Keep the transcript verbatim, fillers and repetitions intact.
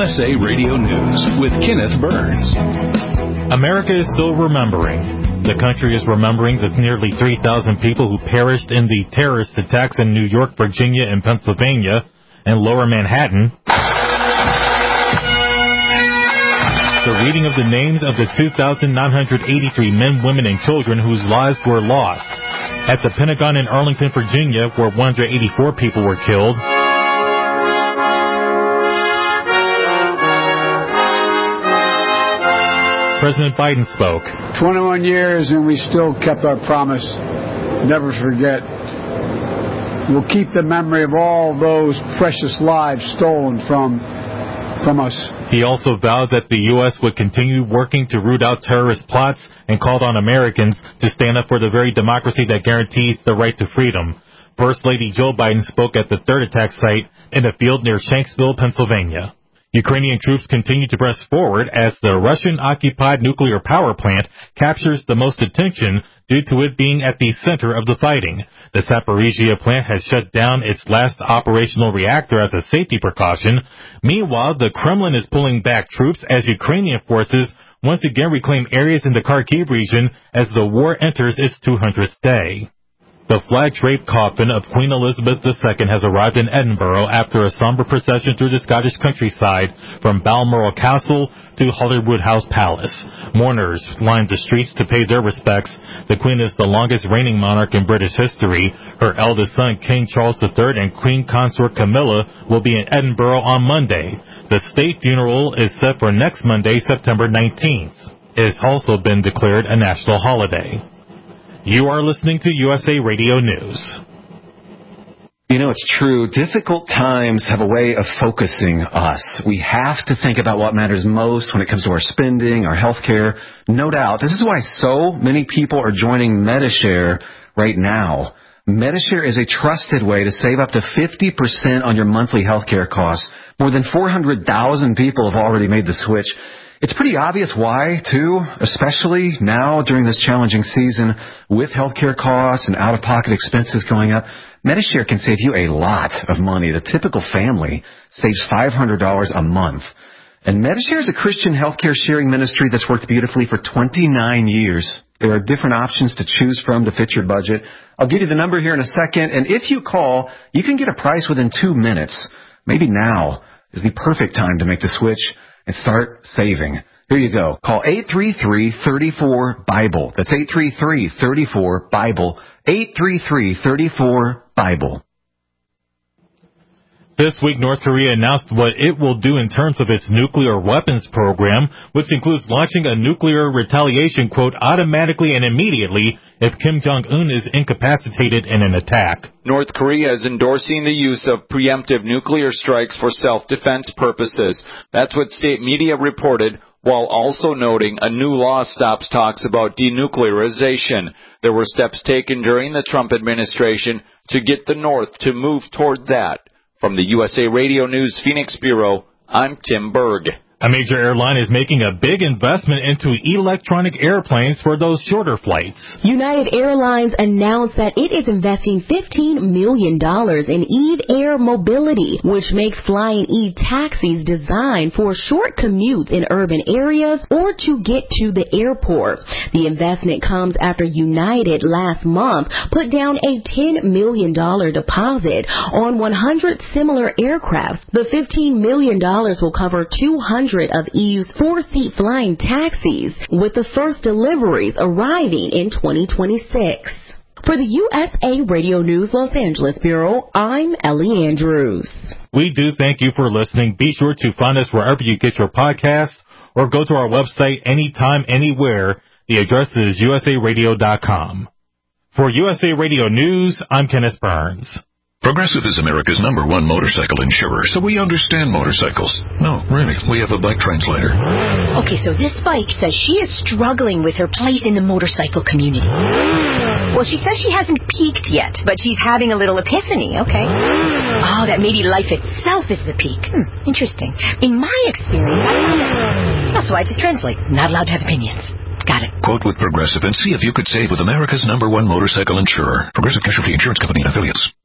S A Radio News with Kenneth Burns. America is still remembering. The country is remembering the nearly three thousand people who perished in the terrorist attacks in New York, Virginia, and Pennsylvania, and Lower Manhattan. The reading of the names of the two thousand nine hundred eighty-three men, women, and children whose lives were lost. At the Pentagon in Arlington, Virginia, where one hundred eighty-four people were killed. President Biden spoke. twenty-one years and we still kept our promise. Never forget. We'll keep the memory of all those precious lives stolen from from us. He also vowed that the U S would continue working to root out terrorist plots and called on Americans to stand up for the very democracy that guarantees the right to freedom. First Lady Joe Biden spoke at the third attack site in a field near Shanksville, Pennsylvania. Ukrainian troops continue to press forward as the Russian-occupied nuclear power plant captures the most attention due to it being at the center of the fighting. The Zaporizhzhia plant has shut down its last operational reactor as a safety precaution. Meanwhile, the Kremlin is pulling back troops as Ukrainian forces once again reclaim areas in the Kharkiv region as the war enters its two hundredth day. The flag-draped coffin of Queen Elizabeth the Second has arrived in Edinburgh after a somber procession through the Scottish countryside from Balmoral Castle to Holyrood House Palace. Mourners lined the streets to pay their respects. The Queen is the longest reigning monarch in British history. Her eldest son, King Charles the Third, and Queen Consort Camilla will be in Edinburgh on Monday. The state funeral is set for next Monday, September nineteenth. It has also been declared a national holiday. You are listening to U S A Radio News. You know, it's true. Difficult times have a way of focusing us. We have to think about what matters most when it comes to our spending, our health care. No doubt. This is why so many people are joining Medi-Share right now. Medi-Share is a trusted way to save up to fifty percent on your monthly health care costs. More than four hundred thousand people have already made the switch. It's pretty obvious why, too, especially now during this challenging season with healthcare costs and out-of-pocket expenses going up. Medi-Share can save you a lot of money. The typical family saves five hundred dollars a month. And Medi-Share is a Christian healthcare sharing ministry that's worked beautifully for twenty-nine years. There are different options to choose from to fit your budget. I'll give you the number here in a second, and if you call, you can get a price within two minutes. Maybe now is the perfect time to make the switch and start saving. Here you go. Call eight three three, three four, BIBLE. That's eight three three, three four, BIBLE. eight three three, three four, BIBLE. This week, North Korea announced what it will do in terms of its nuclear weapons program, which includes launching a nuclear retaliation, quote, automatically and immediately if Kim Jong-un is incapacitated in an attack. North Korea is endorsing the use of preemptive nuclear strikes for self-defense purposes. That's what state media reported, while also noting a new law stops talks about denuclearization. There were steps taken during the Trump administration to get the North to move toward that. From the U S A Radio News Phoenix Bureau, I'm Tim Berg. A major airline is making a big investment into electronic airplanes for those shorter flights. United Airlines announced that it is investing fifteen million dollars in Eve Air Mobility, which makes flying Eve taxis designed for short commutes in urban areas or to get to the airport. The investment comes after United last month put down a ten million dollars deposit on one hundred similar aircraft. The fifteen million dollars will cover two hundred of Eve's four-seat flying taxis, with the first deliveries arriving in twenty twenty-six. For the U S A Radio News Los Angeles Bureau, I'm Ellie Andrews. We do thank you for listening. Be sure to find us wherever you get your podcasts or go to our website anytime, anywhere. The address is U S A radio dot com. For U S A Radio News, I'm Kenneth Burns. Progressive is America's number one motorcycle insurer, so we understand motorcycles. No, really, we have a bike translator. Okay, so this bike says she is struggling with her place in the motorcycle community. Well, she says she hasn't peaked yet, but she's having a little epiphany, okay? Oh, that maybe life itself is the peak. Hmm, interesting. In my experience, oh, so I just translate. Not allowed to have opinions. Got it. Quote with Progressive and see if you could save with America's number one motorcycle insurer. Progressive Casualty Insurance Company and Affiliates.